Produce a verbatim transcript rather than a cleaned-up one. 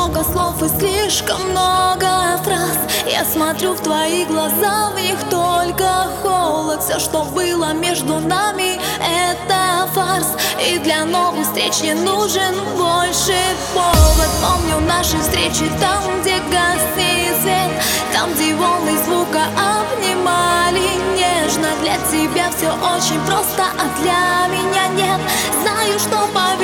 много слов и слишком много фраз. Я смотрю в твои глаза, в них только холод. Все, что было между нами, это фарс. И для новых встреч не нужен больше повод. Помню наши встречи там, где гаснет свет, там, где волны звука обнимали нежно. Для тебя все очень просто, а для меня нет. Знаю, что поверишь